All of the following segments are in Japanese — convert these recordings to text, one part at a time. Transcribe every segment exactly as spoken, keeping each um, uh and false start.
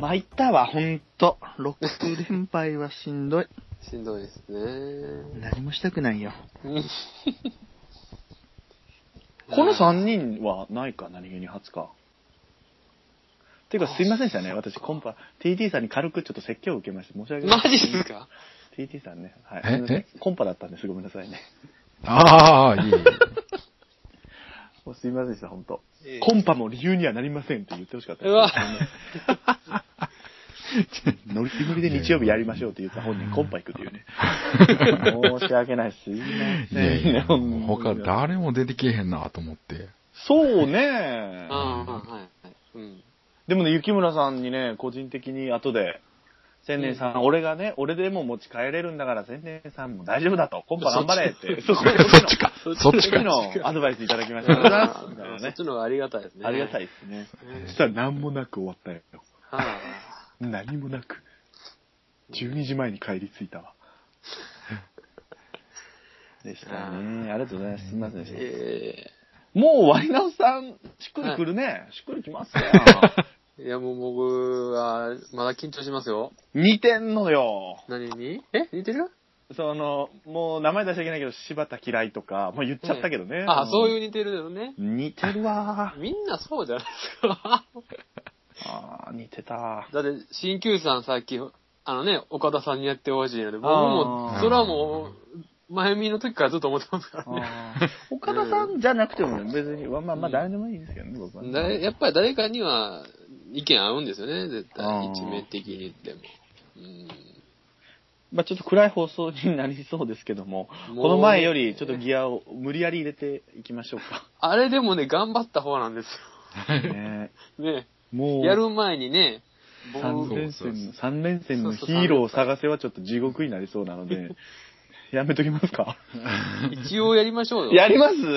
参ったわ、ほんと。ろく連敗はしんどい。 しんどいですね。 何もしたくないよ。このさんにんはないか、何気に初か。ていうか、すいませんでしたね。私、コンパ、ティーティー さんに軽くちょっと説教を受けました。申し訳ない。 マジですか？ ティーティー さんね。はい。 ええコンパだったんです。ごめんなさいね。 ああ、いい。 もうすいませんでした、ほんと。 ええコンパも理由にはなりませんって言ってほしかったです。 うわノリノリで日曜日やりましょうって言った本人、コンパ行くっていうね。申し訳ない。すいません。 いやいや、 ほもうん他誰も出てけえへんなと思って。 そうね。 ああ、はいはい。うん。 でもね、雪村さんにね、個人的に後で、千年さん、うん、俺がね、俺でも持ち帰れるんだから、千年さんも大丈夫だと、コンパ頑張れって、そそっちか、そっちか。 のアドバイスいただきました。みたいなね、 そっちの方がありがたいですね。 ありがたいですね。そしたら何もなく終わったよ。 はあ、 何もなく。じゅうにじまえに帰り着いたわ。でしたね。ありがとうございます。すみませんでした。えー、もうワイナウさん、しっくりくるね。はい、しっくりきますね。 いや、もう僕は、まだ緊張しますよ。 似てんのよ。 何に？え？似てる？ その、もう名前出しちゃいけないけど、柴田嫌いとか、もう言っちゃったけどね。 ね、あ、そういう似てるよね。 似てるわ。 みんなそうじゃないですか。 ああ、似てた。 だって、鍼灸師さんさっき、あのね、岡田さんにやってほしいので、僕も、それはもう、前見の時からずっと思ってますからね。 岡田さんじゃなくても別に、まあまあ誰でもいいですけどね、僕は、ね。 やっぱり誰かには意見合うんですよね、絶対。一面的に言っても。うん、 まあちょっと暗い放送になりそうですけども、もこの前よりちょっとギアを無理やり入れていきましょうか。 あれでもね、頑張った方なんですよ。ねねもう。やる前にね、 三連戦の、三連戦のヒーローを探せはちょっと地獄になりそうなので、やめときますか？ 一応やりましょうよ。 やります？ うん。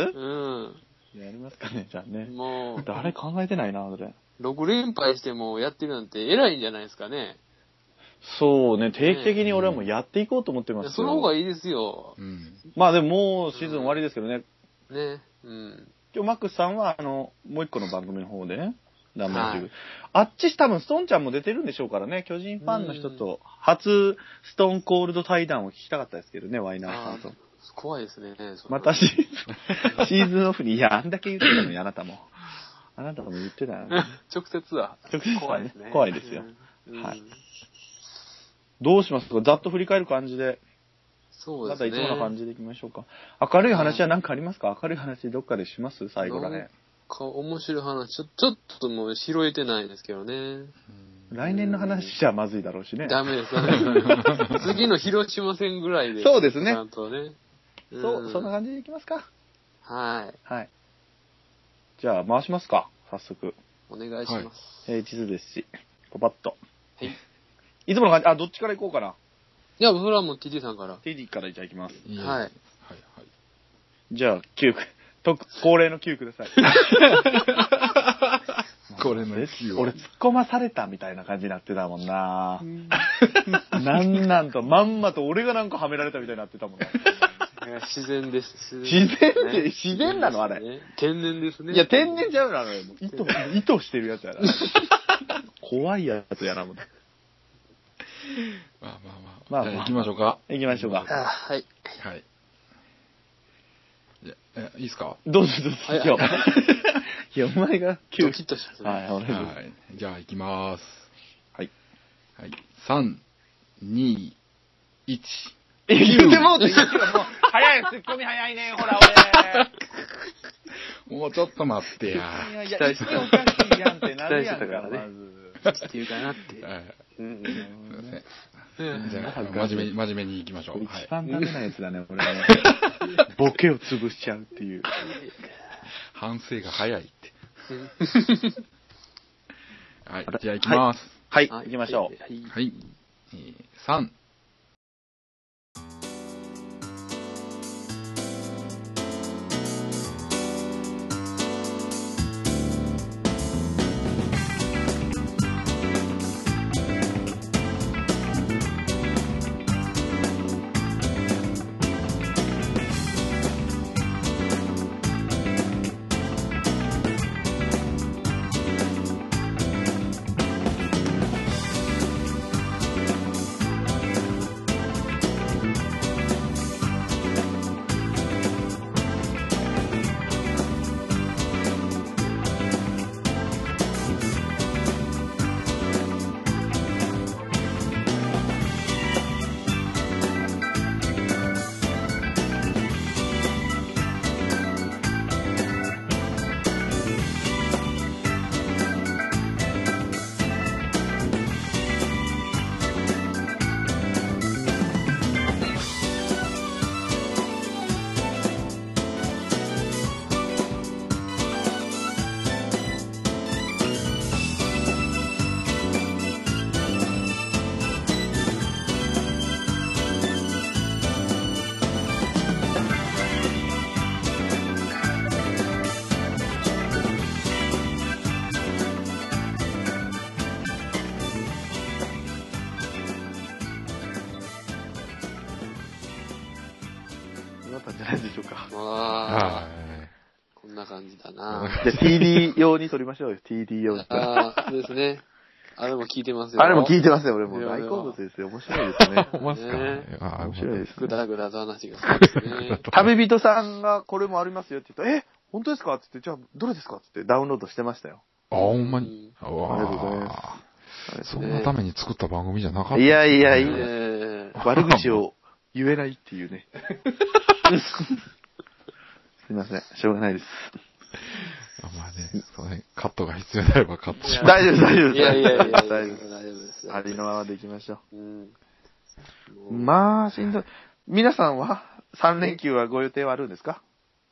やりますかね、じゃあね。 もう。 誰考えてないな、それ。 ろく連敗してもやってるなんて偉いんじゃないですかね。 そうね、定期的に俺はもうやっていこうと思ってますよ。 その方がいいですよ。 うん、まあでももうシーズン終わりですけどね。 うん、ね。うん。 今日マックスさんは、あの、もう一個の番組の方でね。ダメージ、はい、あっち多分ストーンちゃんも出てるんでしょうからね。巨人ファンの人と初ストーンコールド対談を聞きたかったですけどね、ワイナーさんと。 怖いですね。 またシーズン、シーズンオフに、いや、あんだけ言ってたのに、あなたも。あなたも言ってたよね。 直接は。 直接は、ね、 怖いですね。 怖いですよ。はい。どうしますか？ざっと振り返る感じで。 そうですね。 またいつもの感じでいきましょうか。明るい話は何かありますか？明るい話どっかでします最後だね。 か面白い話ちょ、ちょっともう拾えてないですけどね。 来年の話じゃまずいだろうしね。 ダメです、ダメです。次の広島戦ぐらいで。 そうですね。 ちゃんとね。 そう、そんな感じでいきますか。 はい。 はい。じゃあ回しますか、早速。 お願いします。はい、 えー、地図ですし、パパッと。 はい。 いつもの感じ、あ、どっちから行こうかな。 いや、それはもう ティーティー さんから。 ティーティー からじゃあ行きます。 はい。はい、はい。 じゃあ、きゅうく。と、恒例のきゅうください。 これのきゅう。 俺突っ込まされたみたいな感じになってたもんな。なんなんと、まんまと俺がなんかはめられたみたいになってたもんな。 自然です。 自然って、自然なのあれ。 天然ですね。 いや、天然ちゃうのあれ。意図、意図してるやつやな。怖いやつやな、もん。 まあまあまあ。まあ、行きましょうか。 行きましょうか。 はい。 はい。え、いいですか？ どうぞどうぞ。はい、いや、お前がドキッとした。 はい、お願いします。 はい。じゃあ、行きます。 はい。 はい。さん、に、いち。 え、言ってもうて、もう、早い、ツッコミ早いね、ほら、 俺。もうちょっと待ってや。 いやいや、期待しておかしいやんってなるやんから、まず。っていうかなって。はい。 うん。すいません。じゃあ、真面目に、真面目に行きましょう。 一番ダメなやつだね、俺ね。ボケを潰しちゃうっていう。 反省が早いって。はい、じゃあ行きます。 はい、行きましょう。 はい。さん。 じゃないでしょうか。 ああ。こんな感じだな。 じゃあ ティーディー 用に撮りましょうよ、ティーディー 用に。 ああ、そうですね。あれも聞いてますよ。 あれも聞いてますよ、俺も。大好物ですよ。面白いですね。 ほんまっすか、 ね、 あ面白いです、ね。 ぐだぐだと話が好きですね。 旅人さんがこれもありますよって言ったら、え、本当ですかって言って、じゃあ、どれですかって言ってダウンロードしてましたよ。 あ、ほんまに。 ありがとうございます。 そんなために作った番組じゃなかった、 ね。いやいやいや、 えー、 悪口を言えないっていうね。すいません、しょうがないです。 まあね、そうね、カットが必要であればカットします。 大丈夫、大丈夫。 いやいやいやいや、 大丈夫です。ありのままでいきましょう。 うん、 まあ、しんどい。皆さんはさん連休はご予定はあるんですか？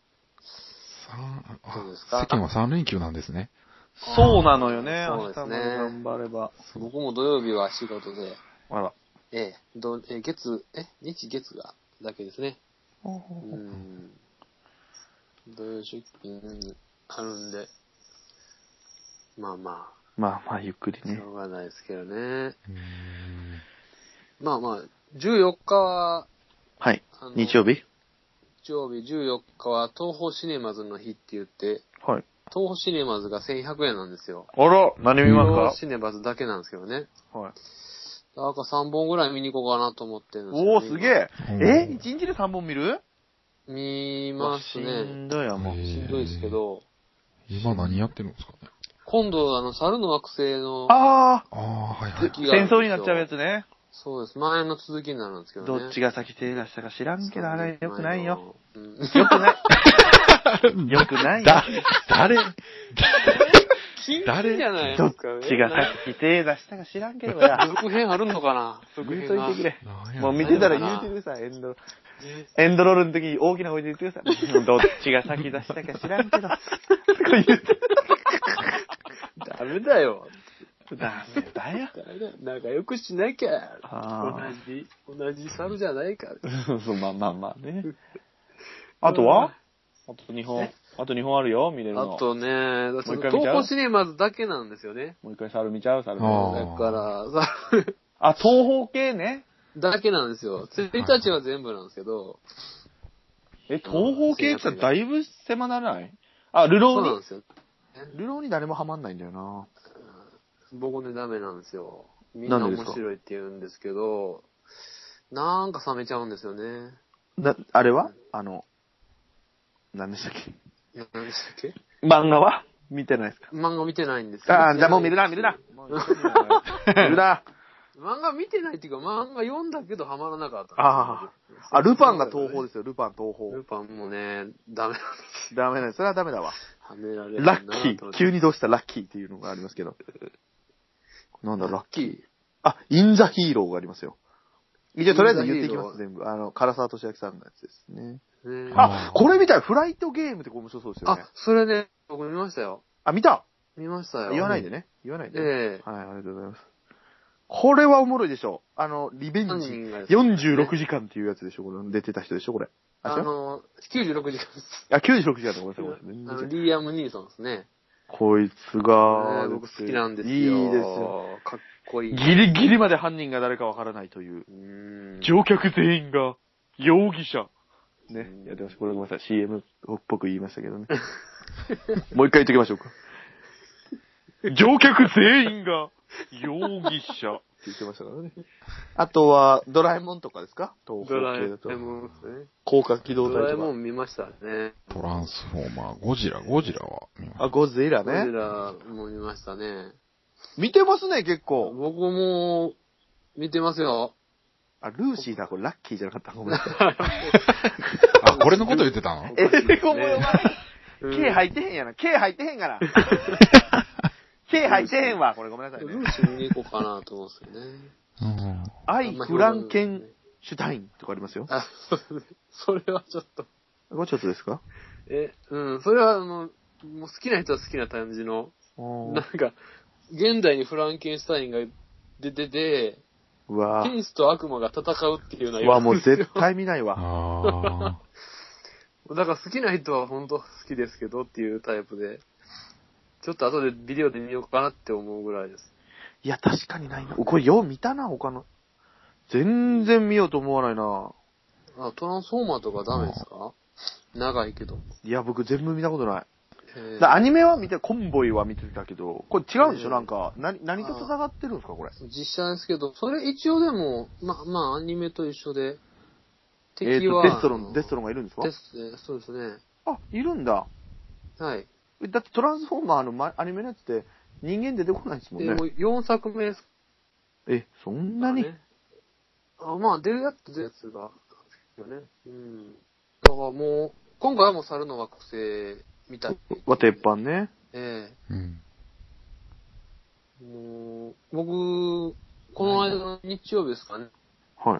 そうですか。世間はさん連休なんですね。 そうなのよね。 そうですね。 明日まで頑張れば。 僕も土曜日は仕事で。 あら。 ええ、どえ月、え、日月がだけですね。うん。土曜出勤あるんで。まあまあ。 まあまあ、ゆっくりね。 しょうがないですけどね。うんまあまあ、じゅうよっかは、 はい。日曜日日曜日じゅうよっかは東宝シネマズの日って言って、 はい。 東宝シネマズがせんひゃくえんなんですよ。 あら、何見ますか？ 東宝シネマズだけなんですけどね。はい。だからさんぼんぐらい見に行こうかなと思ってるんですよ、 ね。おー、すげえ。え ?いち 日でさんぼん見る？ 見ますね。 しんどいやもう。 しんどいですけど。 今何やってるんですかね。 今度、あの、猿の惑星の。 ああ。ああ、はいはい。 戦争になっちゃうやつね。 そうです。前の続きになるんですけどね。 どっちが先手出したか知らんけど、あれ、よくないよ。うん、よくない。よくないよ。 だ、誰誰じゃないですか、ね。 どっちが先手出したか知らんけどや。 続編あるのかな続編言うといてくれ。もう見てたら言うてください、エンド。エンドロールの時に大きな声で言ってください。どっちが先出したか知らんけど。とか言って。 ダメだよ。 ダメだよ。 仲良くしなきゃ。同じ、同じ猿じゃないから。 そうそう、まあまあまあね。あとはあとにほん。あとにほんあるよ、見れるの。 あとね、東宝シネマズだけなんですよね。 もう一回猿見ちゃう、猿見ちゃう。だから、 猿。あ、東宝系ね。 だけなんですよ。ついたちは全部なんですけど。 え、東宝系って言ったらだいぶ狭ならない？あ、ルローに。 そうなんですよ。 ルローに誰もハマんないんだよな。 僕ね、ダメなんですよ。みんな面白いって言うんですけど、なんか冷めちゃうんですよね。 な、あれはあの、何でしたっけ何でしたっけ漫画は見てないですか？ 漫画見てないんですよ。 ああ、じゃあもう見るな、見るな。見るな。 漫画見てないっていうか、漫画読んだけどハマらなかった。 ああ。あ、ルパンが東宝ですよ、ルパン東宝。 ルパンもね、ダメなんですよ。ダメなんです。それはダメだわ。 はめられるラッキー。急にどうしたラッキーっていうのがありますけど。なんだ、ラッキー。あ、インザヒーローがありますよ。一応とりあえず言っていきます、全部。あの、唐沢俊明さんのやつですね。あ、これみたい。フライトゲームって面白そうですよね。 あ、それね、僕見ましたよ。 あ、見た見ましたよ。 言わないでね。言わないで。 ええ。 はい、ありがとうございます。これはおもろいでしょ。あの、リベンジ。よんじゅうろくじかんっていうやつでしょ、これ。出てた人でしょ、これ。 あの、きゅうじゅうろくじかんです。 あ、きゅうじゅうろくじかんってごめんなさい。 あの、リーアム・ニーソンですね。 こいつが、 僕好きなんですよ。 いいですよ。 かっこいい。 ギリギリまで犯人が誰かわからないという。乗客全員が容疑者。ね。やってました。これごめんなさい。シーエム っぽく言いましたけどね。もう一回言っときましょうか。乗客全員が容疑者って言ってましたからね。あとは、ドラえもんとかですか？東宝系だと。ドラえもんですね。高架機動隊とか。 ドラえもん見ましたね。 トランスフォーマー、ゴジラ、ゴジラは見ました。 あ、ゴジラね。 ゴジラも見ましたね。 見てますね、結構。 僕も、見てますよ。 あ、ルーシーだ、これラッキーじゃなかった。ごめんなさい。 あ、これのこと言ってたの？ え、ごめん、お前。K 入ってへんやな。K 入ってへんがな。K 入ってへんわ。これごめんなさいね。 ルーシー見に行こうかなと思うんですよね。 うん。 アイ・フランケンシュタインとかありますよ。 あ、それはちょっと。 これちょっとですか？ え、うん、それはあの、もう好きな人は好きな感じの、なんか、現代にフランケンシュタインが出てて、 うわ天使と悪魔が戦うっていうのはうわ、もう絶対見ないわ。 あだから好きな人は本当好きですけどっていうタイプで、ちょっと後でビデオで見ようかなって思うぐらいです。 いや、確かにないな。これよう見たな、他の。全然見ようと思わないな。 あ、トランスフォーマーとかダメですか？長いけど。 いや、僕全部見たことない。 えー、 だアニメは見て、コンボイは見てたけど、これ違うんでしょ、 えー、 なんか、何、何と戦ってるんですか、これ。 実写ですけど、それ一応でも、ま、まあ、アニメと一緒で、敵えーと、 は、 デストロン、デストロンがいるんですか？ デス、えーそうですね。 あ、いるんだ。 はい。 だってトランスフォーマーの、ま、アニメのやつって人間出てこないですもんね。 でもよんさくめですえ、そんなに、 ね。あ、まあ、出るやつ、出るやつが、よね。うん。だからもう、今回はもう猿の惑星みたい。 は鉄板ね。 えうん。 えもう、僕、この間の日曜日ですかね。 はい。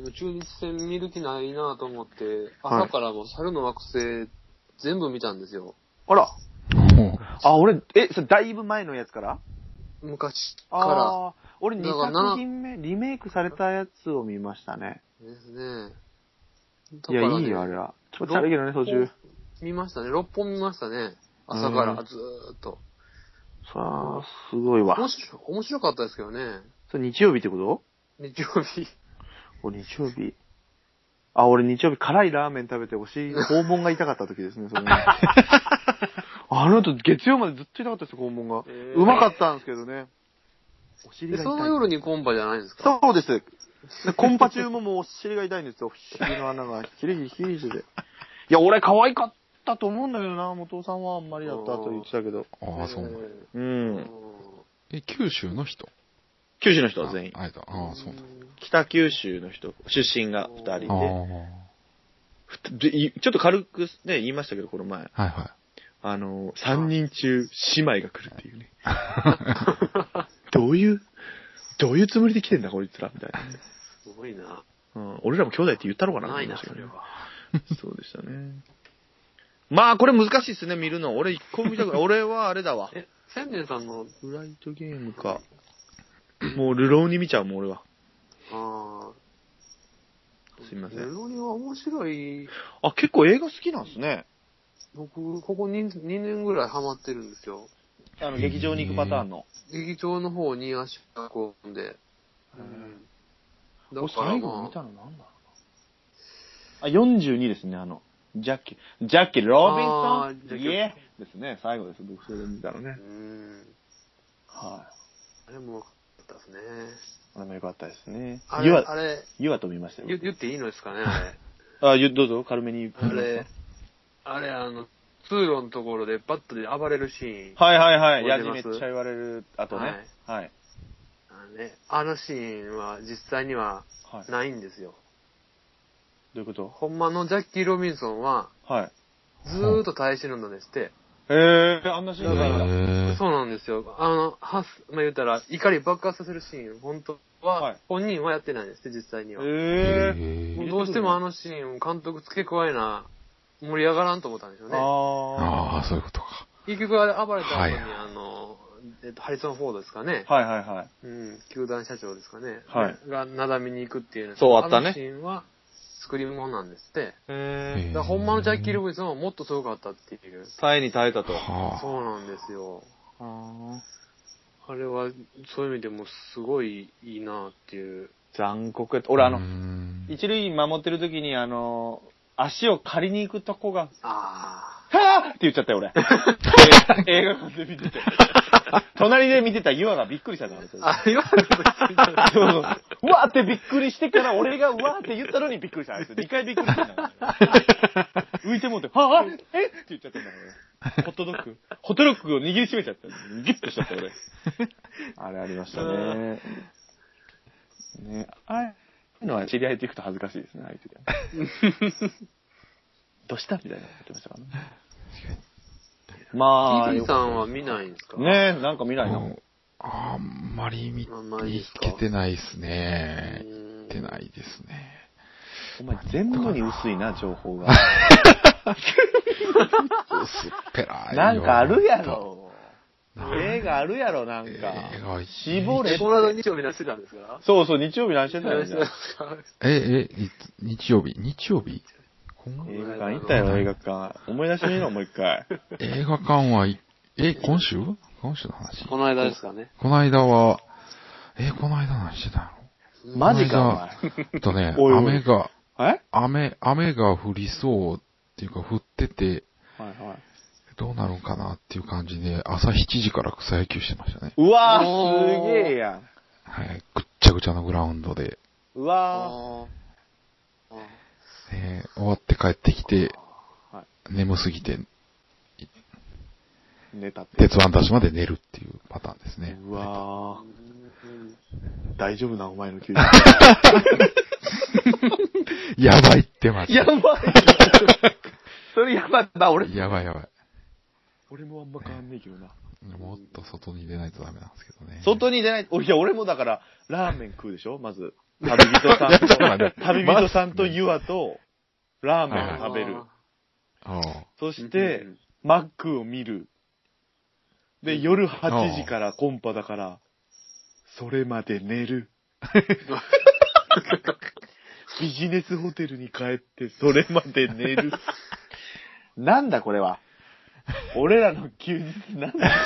中日戦見る気ないなと思って、 はい朝からもう猿の惑星全部見たんですよ。 あら。 もうあ、俺、え、それだいぶ前のやつから昔かああ、俺にだからさく品目、リメイクされたやつを見ましたね。 ら。ですね。 いや、 だからねいいよ、あれは。ちょっと悪いけどね、途中。 見ましたね。ろっぽん見ましたね。朝からずーっと。 さあ、すごいわ。 面白面白かったですけどね。 それ日曜日ってこと？ 日曜日。 俺日曜日。あ、俺日曜日辛いラーメン食べてお尻、肛門が痛かった時ですね、それね。あの後月曜までずっと痛かったですよ、肛門が。 えーうまかったんですけどね。お尻が痛い。 その夜にコンパじゃないんですか？ そうです。でコンパ中ももうお尻が痛いんですよ。お尻の穴がヒリヒリヒリヒリで。いや、俺可愛かったと思うんだけどな、元さんはあんまりだったと言ってたけど。 ああ、そうなんだ。 ううんん。 え、九州の人？ 九州の人は全員。 あ、あえた。ああ、そうなんだ。 北九州の人、出身が二人ああ。 で。 はふたでいちょっと軽くね、言いましたけど、この前。 いはあの、三人中姉妹が来るっていうね。どういう、どういうつもりで来てんだ、こいつら、みたいなね。 すごいな。 うん、俺らも兄弟って言ったのかなないな、 と思いまそれは。 したけどそうでしたね。まあ、これ難しいですね、見るの。俺一個も見たくない。俺はあれだわ。 え、千年さんの、 フライトゲームか。もう、ルローに見ちゃうもん、俺は。 ああ。 すいませんルロニは面白い。 あ、結構映画好きなんですね。 僕、ここ に, にねんぐらいハマってるんですよ。 あの、劇場に行くパターンの。 劇場の方に足がこんで。 うんうん。 俺最後見たのなんだろうな。あ、よんじゅうにですね、あの、ジャッキー、ジャッキー・ロビンあーソンイエーですね、最後です。僕それで見たのねう。ん。 はあれも良かったですね。 い。あれも良かったですね。 あれ、 ユア、 あれ、 ユアと見ましたよ。 言言っていいのですかね、あれ。 あ、ゆどうぞ、軽めに言ってあれ、あれ、あの、通路のところでバットで暴れるシーン。 はいはいはい。ヤジ覚えてますめっちゃ言われる後ね。はい。 あのね、あのシーンは実際にははい。 ないんですよ。 どういうこと？ ほんまのジャッキー・ロビンソンは、 はい。 ずーっと耐え忍んだんですって。 えー、あんなシーンい。 がいいんだ。 へーそうなんですよ。あの、はす、まあ、言うたら、怒り爆発させるシーン、本当は、 はい本人はやってないんですって、実際には。 えへー。 ーもうどうしてもあのシーンを監督付け加えな、盛り上がらんと思ったんでしょうね。 あああ、そういうことか。 結局あれ暴れた後に、 はいあの、えっと、ハリソン・フォードですかね。 ー。はいはいはい。 うん、球団社長ですかね。 はいが、なだみに行くっていうのそうあったねのシーンは、作り物なんですって。 えだからほんまのジャッキー・ロビンソンはもっとすごかったっていう。 ー。耐えに耐えたと。 はそうなんですよ。 ああれは、そういう意味でもすごいいいなっていう。 残酷やった。俺あのうー、ん一塁守ってる時にあの、足を借りに行くとこが、 あはぁって言っちゃったよ、俺。え映画館で見てて。隣で見てたユアがびっくりしたから、それあ。あ、言われたこと聞いたそうそう。うわーってびっくりしてから、俺がうわーって言ったのにびっくりした。あいつ。二回びっくりしたんだから。浮いてもうて、はぁえって言っちゃったんだから。ホットドッグ。ホットドッグを握りしめちゃった。ギュッとしちゃった、俺。あれありましたね。ねああいうのは知り合いと行くと恥ずかしいですね、ああいう時は。どうしたみたいな言ってましたからね。まあ、 ティーピー さんは見ないんですか？ ねえ、なんか見ないな。 うんあんまり見あんまりですか見けてないですね。 うん見てないですね。 お前全部に薄いな、情報が。 薄っぺらいよ。 なんかあるやろ。 なん映画あるやろ、なんか。 映画絞れえ、この間日曜日何してたんですか？ そうそう、日曜日何してたんや何してたんですか？ え、え、い日曜日日曜日こん映画館行ったよ、映画館。思い出してみろ、もう一回。 映画館はい、え、今週今週の話この間ですかね。 この間は、え、この間何してたのマジか、おこの間前。 えっとね、 おいおい雨が、 え雨、雨が降りそうっていうか降ってて、 はいはい。 どうなるんかなっていう感じで、朝しちじから草野球してましたね。 うわー、すげえやん。 はい。ぐっちゃぐちゃのグラウンドで。 うわー。 えー、終わって帰ってきて、 はい、 眠すぎて、 寝たって。 鉄腕ダッシュまで寝るっていうパターンですね。 うわー。大丈夫な、お前の休日。 やばいってマジで。 やばい。それやばいな、俺。 やばいやばい。 俺もあんま変わんねえけどな。 もっと外に出ないとダメなんですけどね。 外に出ない、いや、俺もだから、ラーメン食うでしょまず。旅人さんと、旅人さんとユアと、ラーメンを食べる。そして、マックを見る。で、夜はちじからコンパだから、それまで寝る。ビジネスホテルに帰って、それまで寝る。なんだこれは。俺らの休日なんだ。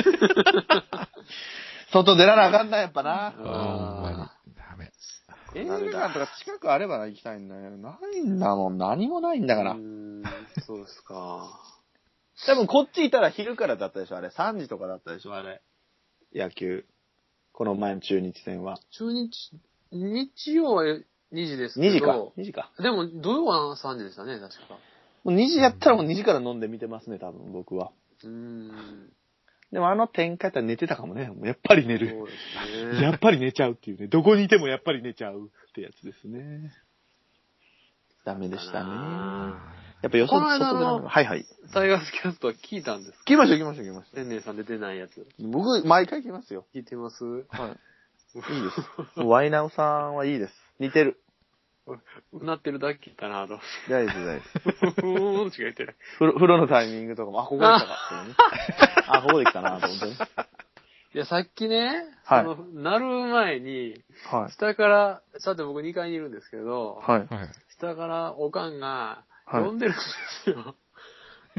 外出らなあかんな、やっぱな。 ほんまに。ダメ。 映画館とか近くあれば行きたいんだよ。ないんだもん。何もないんだから。うーん、そうですか。 多分こっちいたら昼からだったでしょ、あれ。さんじとかだったでしょ、あれ。野球。この前の中日戦は。 中日、日曜はにじですけど。 にじか。にじか。 でも土曜はさんじでしたね、確か。 もうにじやったらもうにじから飲んで見てますね、多分僕は。 うーん。 でもあの展開やったら寝てたかもね。やっぱり寝る。 そうですね。 やっぱり寝ちゃうっていうね。どこにいてもやっぱり寝ちゃうってやつですね。ダメでしたね。やっぱよそ、外での、はいはい。 タイガースキャストは聞いたんですか？ 聞きました、聞きました、聞きました。 天然さん出てないやつ。 僕、毎回聞きますよ。 聞いてます？はい。 いいです。ワイナオさんはいいです。似てる。 うなってるだけかなと。 大丈夫、大丈夫。 うーんしか言ってない。 風呂、風呂のタイミングとかも、あ、ここで来たかってね。あ、ここで来たなと思ってね。 いや、さっきね、 はい。 その、なる前に、 はい。 下から、さて僕にかいにいるんですけど、 はい。 下からおかんが、呼んでるんですよ。はい、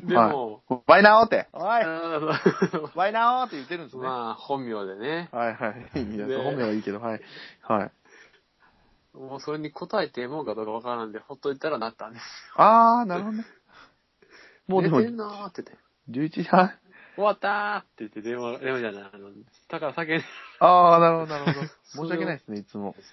でも、 はい、ワイナオって。おいワイナオって言ってるんですね。 まあ、本名でね。 はいはい。いや、本名はいいけど、はい。はい。 もうそれに答えてもうかどうかわからんで、ほっといたらなったんですよ。 あー、なるほどね。 もうでも、寝てんなーって言って。 じゅういちじはん終わったーって言って電話、電話じゃない、あの、だから叫んで。 あー、なるほど、なるほど。申し訳ないですね、いつも。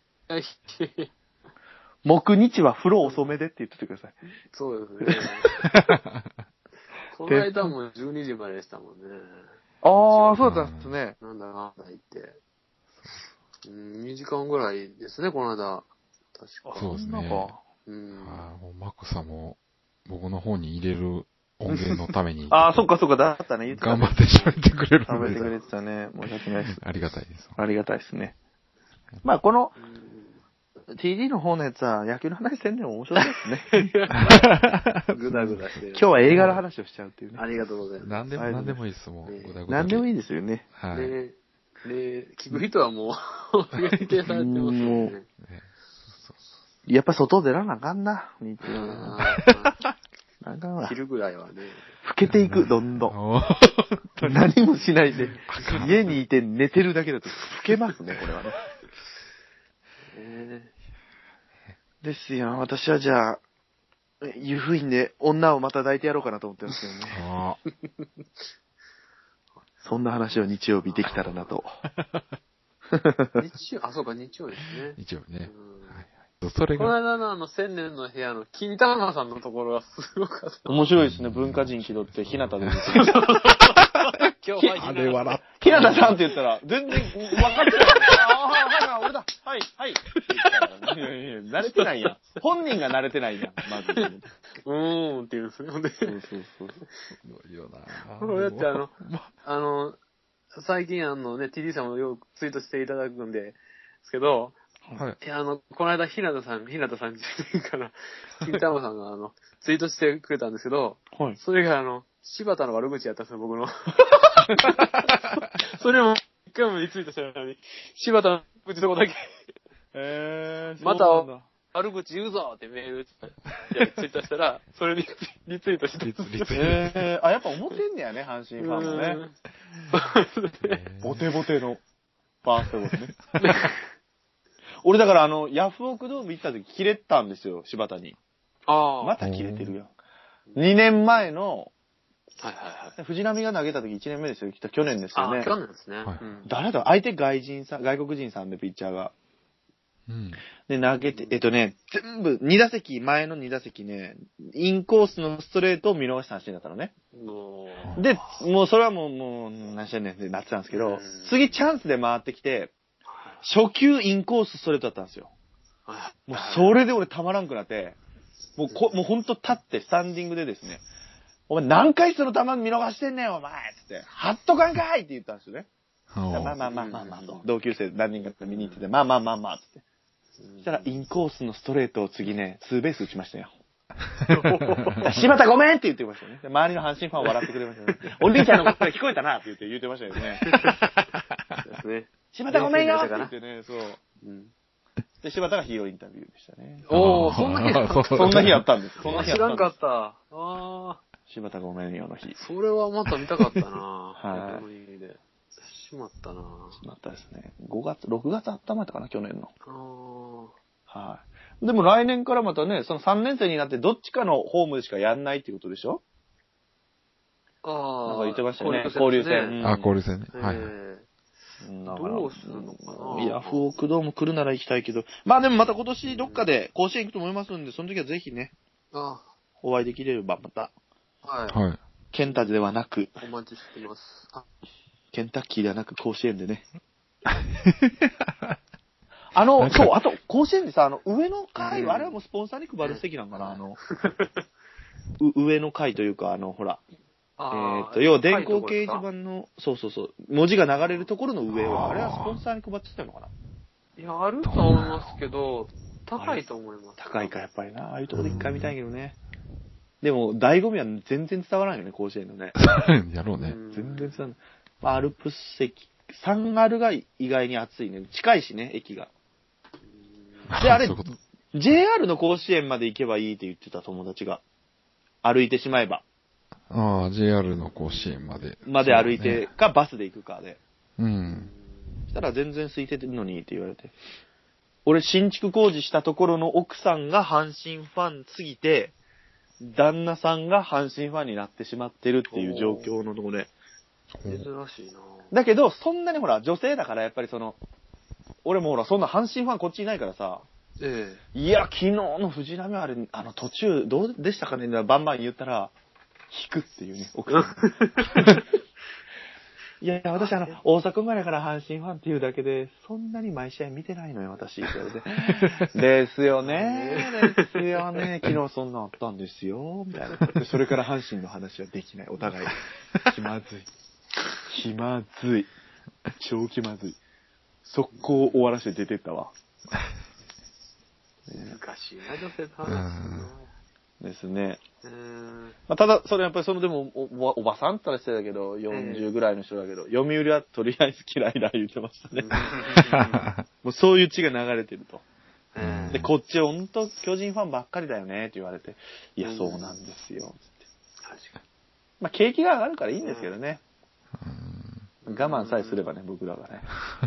木日は風呂遅めでって言っててください。 そうですね。この間もじゅうにじまででしたもんね。 あー、そうだったんですね。 なんだなんだ言って。うん、にじかんぐらいですね、この間。確か。 そうですね。うん。ああ、もうマックさんも僕の方に入れる音源のために。 ああ、そっかそっか、だったね。 頑張って喋ってくれるので。喋ってくれてたね。申し訳ないです。 ありがたいです。 ありがたいですね。まあ、この、ティーディー の方のやつは野球の話せんでも面白いですね。 ぐだぐだしてる。 今日は映画の話をしちゃうっていうね。 ありがとうございます。 何でも、何でもいいです、もう。ぐだぐだ何でもいいですよね。 はい。 で、で、聞く人はもう、限定されてますよね。 やっぱ外出らなあかんな、日中は。あかんわ。 昼ぐらいはね。 老けていく、どんどん。何もしないで、家にいて寝てるだけだと老けますね、これはね。えー、ですよ、私はじゃあ、湯布院で女をまた抱いてやろうかなと思ってますけどね。そんな話を日曜日できたらなと。 日曜、あ、そうか、日曜ですね。 日曜ね。はいはい、それが。この間のあの、千年の部屋の金玉さんのところがすごかった。 面白いですね。文化人気取って、ひなたで出てくる。 今日はあれ笑って。 ひなたさんって言ったら、全然分かっちゃう。ああ、はいはい、俺だ。はい、はい。いやいや、慣れてないやん。本人が慣れてないやん、まず。 うーんって言うんですよね。そうそうそう。 いいよなぁ。だってあの、あの、最近あのね、ティーディー さんもよくツイートしていただくんですけど、はい。いや、あの、この間、ひなたさん、ひなたさんから、金玉さんがあの、ツイートしてくれたんですけど、はい。それがあの、柴田の悪口やったんですよ、僕の。それも、一回もリツイートしたのに、柴田の悪口どこだけ。 えー、 また、悪口言うぞってメール、ツイートしたら、それにリツイートして。リツイート。 えー、あ、やっぱ思ってんねやね、阪神ファンもね。ボテボテの、ファーストゴロね。 俺だからあの、ヤフオクドーム行った時切れたんですよ、柴田に。 ああ。 また切れてるよ。にねんまえの、 はいはいはい。 藤波が投げた時いちねんめですよ。去年ですよね。 あ、去年ですね。 はいうん、 誰だ相手外人さん、外国人さんでピッチャーが。 うん。 で、投げて、えっとね、全部、に打席、前のに打席ね、インコースのストレートを見逃し三振だったのね。で、もうそれはもう、もう、何してんねんってなってたんですけど、次チャンスで回ってきて、初球インコースストレートだったんですよ。もうそれで俺たまらんくなって、もうこ、もうほんと立ってスタンディングでですね、お前何回その球見逃してんねんお前つって、はっとかんかいって言ったんですよね。まあまあまあまあまあまあと、同級生何人か見に行ってて、まあまあまあまあつって。そしたらインコースのストレートを次ね、ツーベース打ちましたよ。柴田ごめんって言ってましたね。周りの阪神ファン笑ってくれましたね。お兄ちゃんの声聞こえたなって言って言ってましたよね。ですね。柴田ごめんよって言ってね、そう。うん、で、柴田がヒーローインタビューでしたね。 おー、そんな日あったそんな日あったんです。そんな日あったんです。 知らんかった。ああ。 柴田ごめんよの日。 それはまた見たかったなはい。 でしまったなしまったですね。ごがつ、ろくがつあったまやったかな、去年の。 あはい。でも来年からまたね、そのさんねん生になってどっちかのホームでしかやんないっていうことでしょ？ ああ。 なんか言ってましたよね。交流戦。 うん、あ、交流戦ね。はい。 どうするのかな。 ヤフオクドーム来るなら行きたいけど。まあでもまた今年どっかで甲子園行くと思いますんで、その時はぜひね、 あお会いできればまた。 はい。 はい。 ケンタではなく。 お待ちしてます。 ケンタッキーではなく甲子園でね。あの、そう、あと、甲子園でさ、あの、上の階、あれはもうスポンサーに配る席なんかな、あの、上の階というか、あの、ほら、えっと、要は電光掲示板の、そうそうそう、文字が流れるところの上は、あれはスポンサーに配ってたのかな？ いや、あると思いますけど、高いと思います。 高いか、やっぱりな。ああいうところで一回見たいけどね。でも、醍醐味は全然伝わらないよね、甲子園のね。 やろうね。 全然伝わらない。まあ、アルプス席、さんアールが意外に暑いね。近いしね、駅が。で、あれ、ジェイアール の甲子園まで行けばいいって言ってた友達が。歩いてしまえば。 ああ、ジェイアール の甲子園まで。 まで歩いてか、バスで行くかで。 うん。 そしたら全然空いてるのにって言われて。俺、新築工事したところの奥さんが阪神ファンすぎて、旦那さんが阪神ファンになってしまってるっていう状況のところで。 珍しいな。 だけど、そんなにほら、女性だからやっぱりその、俺もほら、そんな阪神ファンこっちいないからさ、 ええ、 いや、昨日の藤波あれ、あの途中、どうでしたかねバンバン言ったら、引くっていうね、奥さん。いやいや、私あの、大阪生まれから阪神ファンっていうだけで、そんなに毎試合見てないのよ、私。って言われて。ですよね、ですよね。昨日そんなんあったんですよ、みたいな。それから阪神の話はできない、お互い。気まずい。気まずい。超気まずい。速攻終わらせて出てったわ。 難しいな、女性と話すの。 ですね。 うーんまあ、ただ、それやっぱりそのでもお、おばさんって言ったらしてたけど、よんじゅうぐらいの人だけど、読売はとりあえず嫌いだ言ってましたね。もうそういう血が流れてると。で、こっちほんと巨人ファンばっかりだよねって言われて、いや、そうなんですよ。確かに。まあ、景気が上がるからいいんですけどね。我慢さえすればね、僕らがね。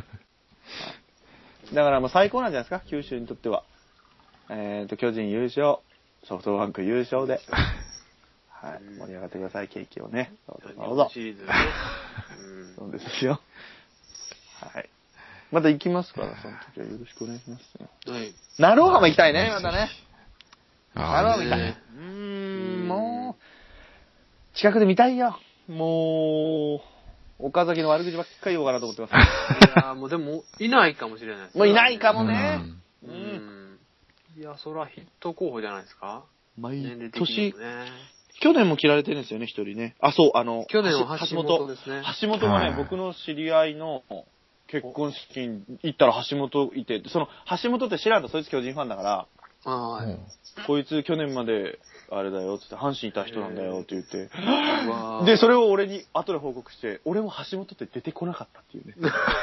だからもう最高なんじゃないですか、九州にとっては。えっと、巨人優勝。ソフトバンク優勝で、はい、盛り上がってください、景気をね。どうぞ。そうですよ。はい。また行きますから、その時はよろしくお願いします、ね。はい。なるおはも行きたいね、またね。なるおはも行きたい。うーん、もう、近くで見たいよ。もう、岡崎の悪口ばっかり言おうかなと思ってます。 いやもうでも、いないかもしれないです、 ね。もういないかもね。 うん。うんいや、それはヒット候補じゃないですか毎年、ね、去年も切られてるんですよね、一人ね。あ、そう、あの、 去年は橋本ですね。 橋本がね、僕の知り合いの結婚式に行ったら橋本いて、その、橋本って知らんとそいつ巨人ファンだから、はい、こいつ去年まで、あれだよ、つって、阪神いた人なんだよ、って言って。で、それを俺に後で報告して、俺も橋本って出てこなかったっていうね。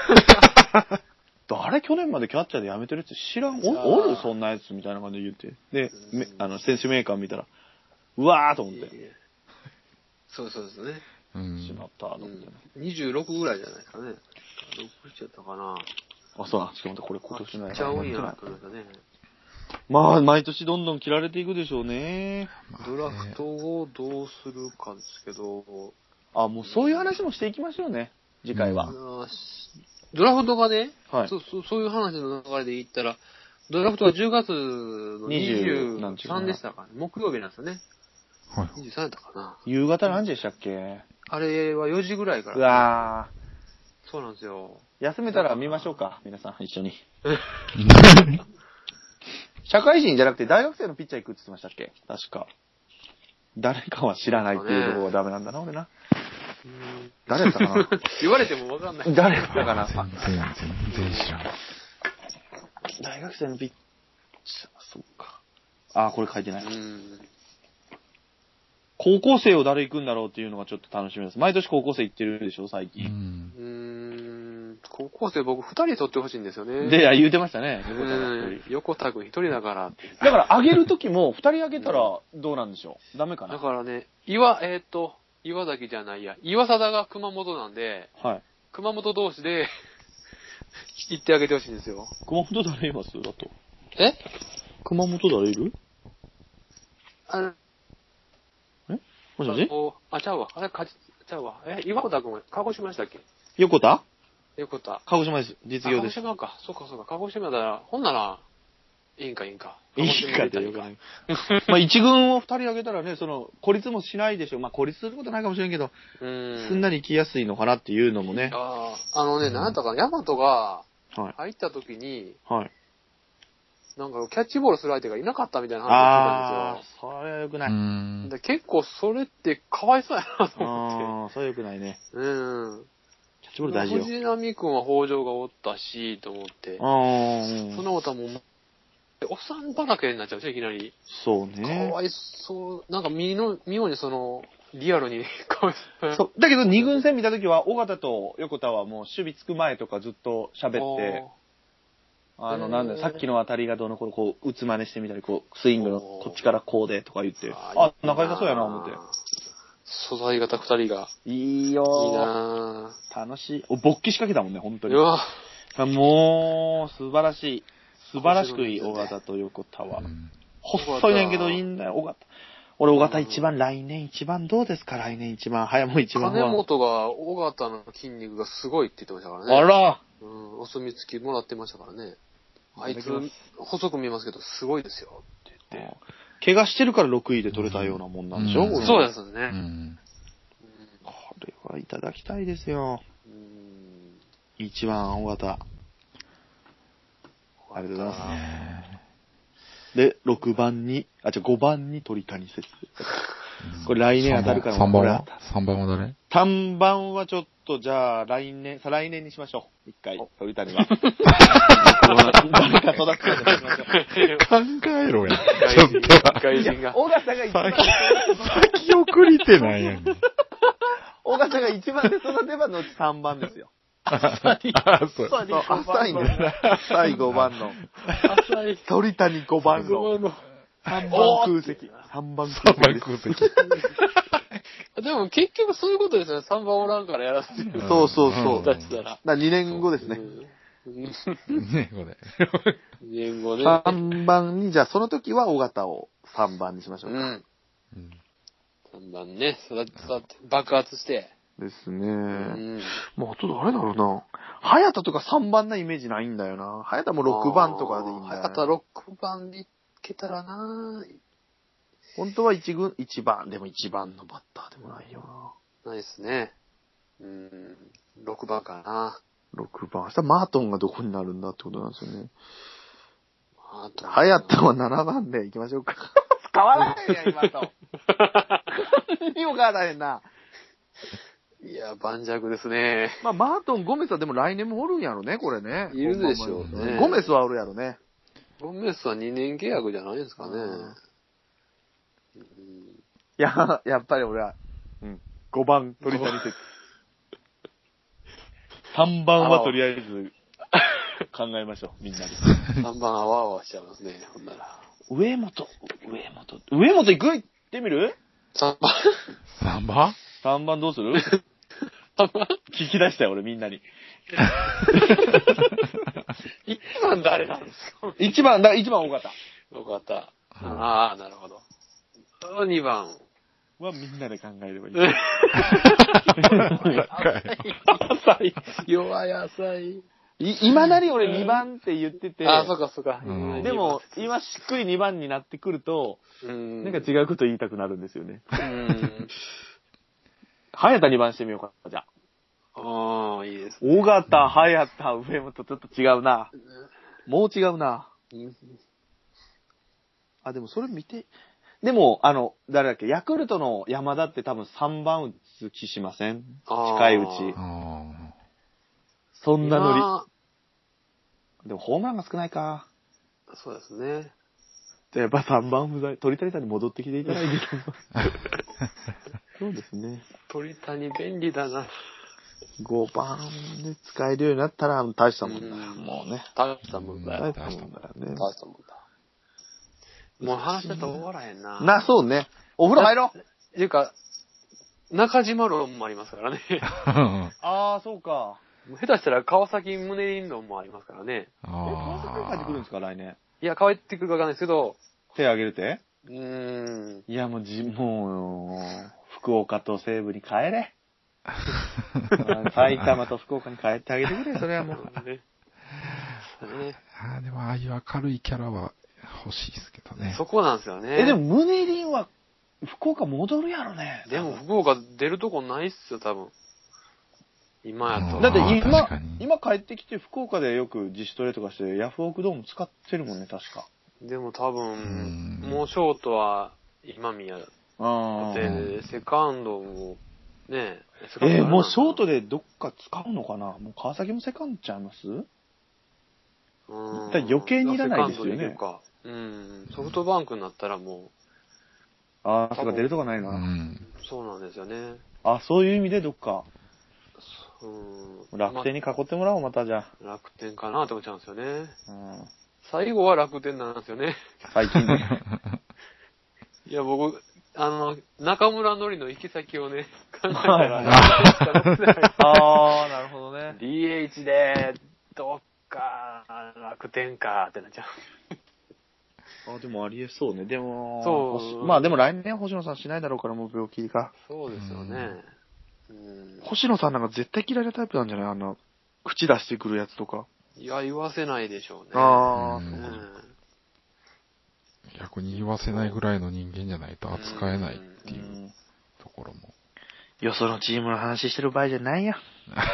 あれ去年までキャッチャーで辞めてるって知らんお、おるそんなやつみたいな感じで言って。で、めあの、選手メーカー見たら、うわーと思って。 そうそうですね。 うん。しまったと思って、ねうん。にじゅうろくぐらいじゃないですかね。ろくしちゃったかな。 あ、そうなんですか。これ今年のやつ。 ちゃうんやな、ね。 まあ、毎年どんどん切られていくでしょうね。 ドラフトをどうするかですけど。 あ、もうそういう話もしていきましょうね、次回は。 ドラフトがね、 はい、 そそそういう話の流れで言ったら、ドラフトがじゅうがつのにじゅうさんでしたかね。木曜日なんですよね。はい。にじゅうさんやったかな。 夕方何時でしたっけ？ あれはよじぐらいから。 うわー。そうなんですよ。 休めたら見ましょうか、皆さん一緒に。社会人じゃなくて大学生のピッチャー行くって言ってましたっけ？確か。誰かは知らないっていうところはダメなんだな、俺な。誰だったかな言われてもわかんない。 誰だったかな全然、全然知らん。 大学生のピッチャー、そうか。あ、これ書いてない。高校生を誰行くんだろうっていうのがちょっと楽しみです。毎年高校生行ってるでしょ、最近。 うーん。高校生僕二人取ってほしいんですよね。 で、言うてましたね。 横田君一人だから。 だから、あげるときも二人あげたらどうなんでしょう、ダメかな。 だからね、岩、えー、っと、岩崎じゃないや。岩貞が熊本なんで、はい。熊本同士で行ってあげてほしいんですよ。 熊本誰いますだと。 え熊本誰いるあれえもしもしあ、ちゃうわ。あれ、かち、ちゃうわ。え、岩田君、鹿児島でしたっけ？ 横田横田。 鹿児島です。実業です。 鹿児島か。そうかそうか。鹿児島だら、ほんなら、いいんかいいんか。 いいかってよくない。まあ一軍を二人あげたらね、その、孤立もしないでしょう。まあ孤立することないかもしれんけど、うん。すんなり行きやすいのかなっていうのもね。 ああ。あのね、なんだったかな、ヤマトが、入った時に、はい。なんかキャッチボールする相手がいなかったみたいな話を聞いたんですよ。 ああ、それは良くない。 で結構それってかわいそうやなと思って。 ああ、それは良くないね。 うん。 キャッチボール大事よ。 藤波君は北条がおったし、と思って。ああ。そんなことはもう、おっさんばらけになっちゃうでしょ、いきなり。 そうね。 かわいそう。なんか見の、妙にその、リアルにかわいそう。そう。だけど二軍戦見たときは、尾形と横田はもう守備つく前とかずっと喋って、あの、なんだよ、さっきの当たりがどの頃こう、打つ真似してみたり、こう、スイングのこっちからこうでとか言って、あ、仲良さそうやな、思って。 素材型二人が。 いいよー。 いいなー。楽しい。お、勃起仕掛けたもんね、本当に。うわもう、素晴らしい。素晴らしくいい、尾形と横田は。うん、細いねんけどいいんだよ、尾形。俺、尾形一番、来年一番どうですか、来年一番。早も一番。 金本が、尾形の筋肉がすごいって言ってましたからね。 あらうん、お墨付きもらってましたからね。あいつ、細く見えますけど、すごいですよ、って言って。 怪我してるからろくいで取れたようなもんなんでしょ、 うん、そうですね、うん。 これはいただきたいですよ。うん、一番、尾形。ありがとうございます。で、ろくばんに、あ、じゃごばんに鳥谷節。これ来年当たるからさんばんは ?さん 番は誰さん 番はちょっと、じゃあ、来年、再来年にしましょう。一回、鳥谷は。誰か育つかでしましょう。 考えろや。ちょっと。 外人が。 尾形が一番。 先送りてないやん。 尾形が一番で育てばのうちさんばんですよ。 浅い。 そう、浅いんです。浅いごばんの。 浅い。 鳥谷ごばんの。さんばん空席。さんばん空席。 でも結局そういうことですよね。さんばんおらんからやらせてる。 そうそうそう。 だったら。 だにねんごですね。 にねんごで。 にねんごで。 さんばんに、じゃあその時は尾形をさんばんにしましょうか。うん。 さんばんね、育て、育て、爆発して。 ですね。うん。もうあと誰だろうな。早田とかさんばんなイメージないんだよな。早田もろくばんとかでいいんだよ、ね。 早田ろくばんでいけたらな。 本当は一軍、一番。でも一番のバッターでもないよな。ないですね。うん。ろくばんかな。 ろくばん。明日マートンがどこになるんだってことなんですよね。マートン。早田はななばんで行きましょうか。変わらないやん、今と。何も変わらへんな。 いや、盤石ですね。 まあ、マートン、ゴメスはでも来年もおるんやろね、これね。 いるでしょうね。 ゴメスはおるやろね。 ゴメスはにねん契約じゃないですかね。 うん、いや、やっぱり俺は、うん、ごばん鳥谷説。さんばんはとりあえず考えましょう、みんなで。 さんばんあわあわしちゃいますね、ほんなら。 上本、上本、上本行く行ってみる ? さんばんさんばんさんばんどうする聞き出したよ、俺みんなに。 一番誰なんですか？ 一番、だ、一番多かった。 多かった。ああ、なるほど。二番。 はみんなで考えればいい。 浅い。弱い浅い。 い、今なり俺にばんって言ってて。 ああ、そうかそうか。 でも、今しっくりにばんになってくると、なんか違うこと言いたくなるんですよね。うん。早田にばんしてみようか、じゃあ。 ああ、いいですね。 尾形、早田、上本とちょっと違うな。もう違うな。あ、でもそれ見て、でも、あの、誰だっけ、ヤクルトの山田って多分さんばん打つ気しません？近いうち。そんなノリ。でもホームランが少ないか。 そうですね。 じゃあやっぱさんばん不在、鳥谷さんに戻ってきていただいて。そうですね。 鳥谷便利だな。 ごばんで使えるようになったら大したもんだよ。もうね。 大したもんだよ。 大したもんだよね。 大したもんだ。もう話してたら終わらへんな。 な、そうね。お風呂入ろう。 っていうか、中島論もありますからね。 ああ、そうか。 下手したら川崎宗林論もありますからね。 え、川崎に帰ってくるんですか、来年。 いや、帰ってくるかわかんないですけど。 手挙げるてうーん。 いや、もうじ、もう、福岡と西部に帰れ。埼玉と福岡に帰ってあげてくれ、それはもう。ね。 ああ、でもああいう明るいキャラは欲しいですけどね。 そこなんですよね。 え、でも宗林は福岡戻るやろね。 でも福岡出るとこないっすよ、多分。今やと。 だって今、今帰ってきて福岡でよく自主トレとかしてヤフオクドーム使ってるもんね、確か。 でも多分、もうショートは今宮。あで、セカンドも、ねえー、もうショートでどっか使うのかな？もう川崎もセカンドちゃいます？うん。だ余計にいらないですよね。 うん。ソフトバンクになったらもう。ああ、そっか出るとこないな。うん。 そうなんですよね。 あ、そういう意味でどっか。 うん。 楽天に囲ってもらおう、またじゃあ。 楽天かなって思っちゃうんですよね。うん。最後は楽天なんですよね。 最近ね。 いや、僕、あの、中村のりの行き先をね、考えたら、ああ、なるほどね。 ディーエイチ で、どっか、楽天かってなっちゃう。あ、でもありえそうね。でも、そう。まあでも来年星野さんしないだろうから、もう病気か。 そうですよね。 うん、星野さんなんか絶対嫌いなタイプなんじゃない？あの、口出してくるやつとか。 いや、言わせないでしょうね。 ああ、そうか。逆に言わせないぐらいの人間じゃないと扱えないっていうところも。 よそのチームの話してる場合じゃないや。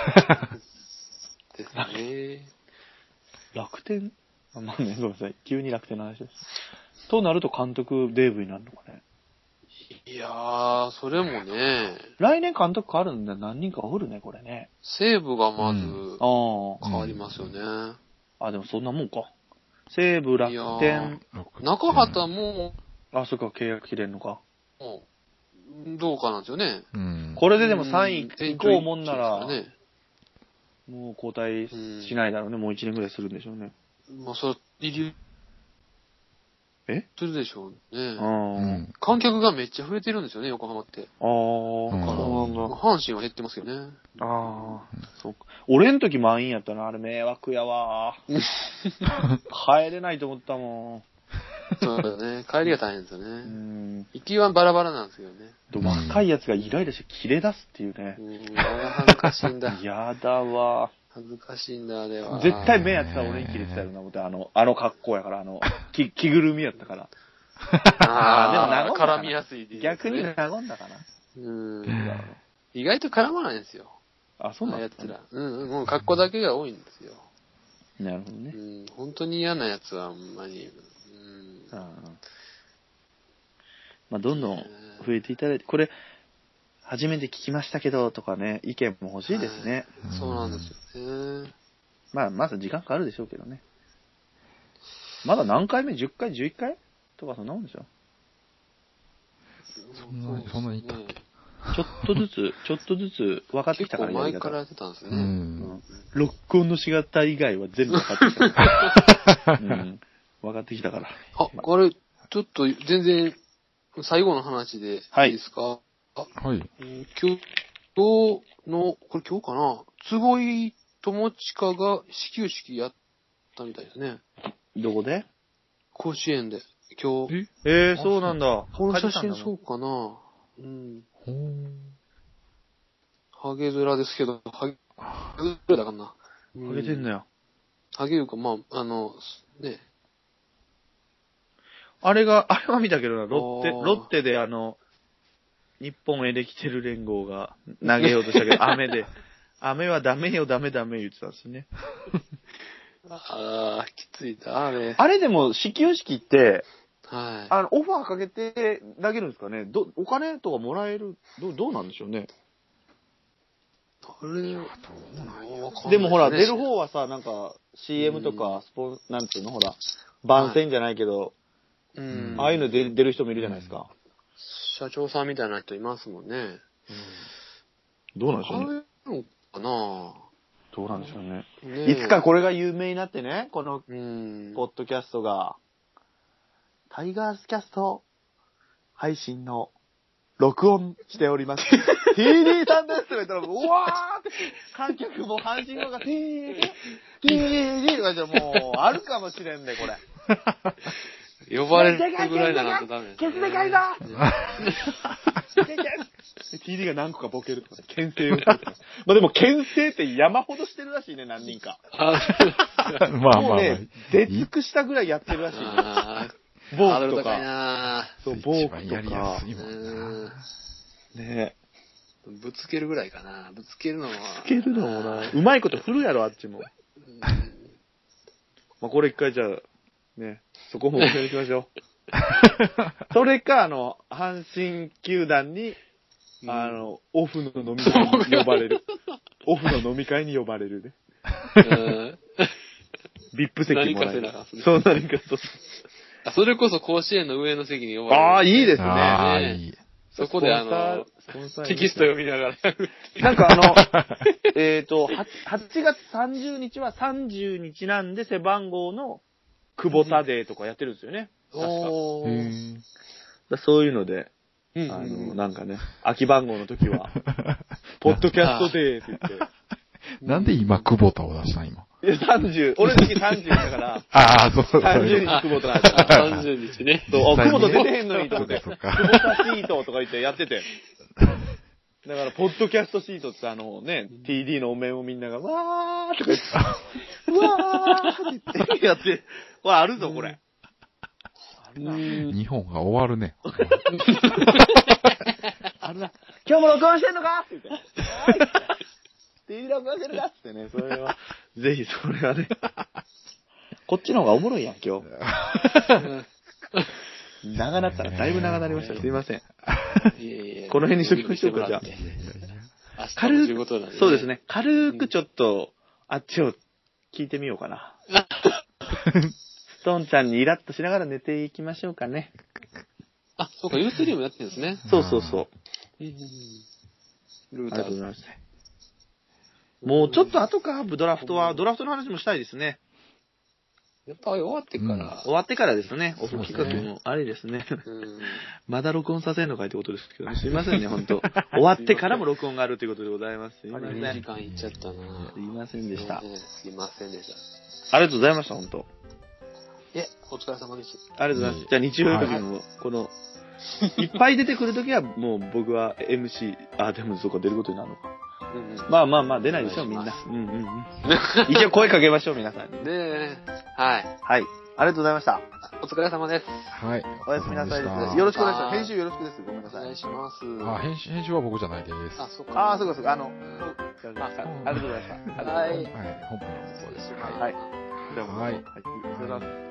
ですね。 楽天あ、まあね、ごめんなさい。急に楽天の話です。となると監督デーブになるのかね。 いやー、それもね。 来年監督変わるんだ。何人かおるね、これね。 西武がまず、変わりますよね、うん。 あ、でもそんなもんか。西武、楽天。 中畑も、 あ、そっか、契約切れんのか。 どうかなんですよね。 うん、これででもさんい行こうもんなら、ね、もう交代しないだろうね。もういちねんぐらいするんでしょうね。 まあ、それ、理由、 えするでしょうね。うん。観客がめっちゃ増えてるんですよね、横浜って。ああ。だから、阪神は減ってますよね。 ああ、そうか。俺ん時満員やったな、あれ迷惑やわ。帰れないと思ったもん。 そうだね。帰りが大変ですよね。うん。行きはバラバラなんですよね。 若いやつがイライラして切れ出すっていうね。 うん。恥ずかしいんだ。 やだわ。 恥ずかしいんだ、あれは。 絶対目やってたら俺に切れてたよな、思って、あの、あの格好やから、あの、き、着ぐるみやったから。 ああ、でも和んだ。絡みやすいで、 ね。逆に和んだかな。 うん。意外と絡まないんですよ。 あ、そうなんですか、ね、やつら。うん、もう格好だけが多いんですよ。 なるほどね。 うん、本当に嫌なやつはあんまり、うん。あまあ、どんどん増えていただいて、これ、初めて聞きましたけど、とかね、意見も欲しいですね。 はい、そうなんですよね。 まあ、まだ時間かかるでしょうけどね。まだ何回目 ?じゅっ 回 ?じゅういっ 回とかそんなもんでしょ。 そんなに、そんなにいったっけ、 ちょっとずつ、ちょっとずつ分かってきたから、 結構前からやってたんですね。うん。 録音のしがた以外は全部分かってきたから。うん。分かってきたから。 あ、あれ、ちょっと全然、最後の話でいいですか？はい。 あ、はい。 今日、今日の、これ今日かな？坪井友近が始球式やっったみたいですね。 どこで？ 甲子園で。今日。 ええー、そうなんだ。 この写真そうかな。うん。ほー。ハゲ面ですけど、ハゲ面だかな。 ハゲてんのよ。 ハゲるか、まあ、あの、ね。 あれが、あれは見たけどな、ロッテ、ロッテであの、日本エレキテル連合が投げようとしたけど、雨で、雨はダメよ、ダメダメ言ってたんですね。 ああ、きついだ、あれ。 あれでも、始球式って、 はい。 あの、オファーかけて投げるんですかね？ど、お金とかもらえる？どう、どうなんでしょうね。 あれ、 でもほら、出る方はさ、なんか、シーエム とか、スポン、なんていうのほら、番宣じゃないけど、うん、ああいうの出る人もいるじゃないですか。 社長さんみたいな人いますもんね。うん、 どうなんでしょうね。 ああいうのかな？ どうなんでしょうね。ねいつかこれが有名になってね、この、ポッドキャストが、タイガースキャスト配信の録音しております。ティーディー さんですって言ったら、うわーって、観客も阪神のが ティーディー、ティーディー とかじゃもう、あるかもしれんね、これ。 呼ばれるぐらいだなとダメです、 ね。ケツでかいぞティーディー が何個かボケるとか、牽制をするとか。まあでも、牽制って山ほどしてるらしいね、何人か。 まあまあまあ。もうね、 出尽くしたぐらいやってるらしい、ね。ボークとか。 そう、ボークとか。 やりやすいもんな。 ねえ。ぶつけるぐらいかな。ぶつけるのは。 ぶつけるのもな。うまいこと振るやろ、あっちも。まあこれ一回じゃあ、ね、そこもお伝えしましょう。それか、あの、阪神球団に、あの、オフの飲み会に呼ばれる。オフの飲み会に呼ばれるね。ビップ 席もらえる。そう何かそう。 それこそ甲子園の上の席に呼ばれる。 ああ、いいですね。 ああ、いい。 そこであの、テキスト読みながらやる。 なんかあの、えっと、はちがつさんじゅうにちはさんじゅうにちなんで背番号の久保田デーとかやってるんですよね。確か。そういうので、あの、なんかね、空き番号の時は、ポッドキャストデーって言って。 なんで今、久保田を出したん今。 いや、さんじゅう、俺の時さんじゅうだから。 ああ、そうそう。 さんじゅうにち久保田なんだから。 さんじゅうにちね。 そう、久保田出てへんのにと思って。久保田シートとか言ってやってて。だから、ポッドキャストシートってあのね、ティーディー のお面をみんなが、わーとか言って、わーって言ってやって、これあるぞ、これ。 日本が終わるね。 あるな。今日も録音してんのかって言って。ティーディー 録音してるかってね、それは。ぜひ、それはね。こっちの方がおもろいやん、今日。長なったらだいぶ長なりました。すいません。この辺にしときましょうか、じゃあ。軽く、そうですね。軽くちょっと、あっちを聞いてみようかな。ストーンちゃんにイラッとしながら寝ていきましょうかね。 あ、そうか、ユーストリームやってるんですね。 そうそうそう。ルーター。ありがとうございます。もうちょっと後か、ドラフトは、ドラフトの話もしたいですね。 やっぱ終わってから。 終わってからですね。オフ企画もあれですね。まだ録音させんのかいってことですけど、すいませんね、本当終わってからも録音があるということでございます。すいません。 にじかんいっちゃったな。 すいませんでした。 すいませんでした。 ありがとうございました、本当え、お疲れ様です。 ありがとうございます。じゃあ日曜日も、この、いっぱい出てくるときはもう僕は エムシー、あ、でもそうか出ることになるのか。うんうん、まあまあまあ出ないでしょうみんな。うんうんうん。一応声かけましょう皆さんに。 ねえ。はい。 はい。ありがとうございました。 お疲れ様です。 はい。 おやすみなさいです。よろしくお願いします。編集よろしくです。ごめんなさい。 お願いします。 あ、編集編集は僕じゃないです。 あ、そうか。 あ、そうかそうか。あの、ありがとうございました。 はい。はい。 本編の方です。 はい。はい。じゃあ、はい。はい。失礼します。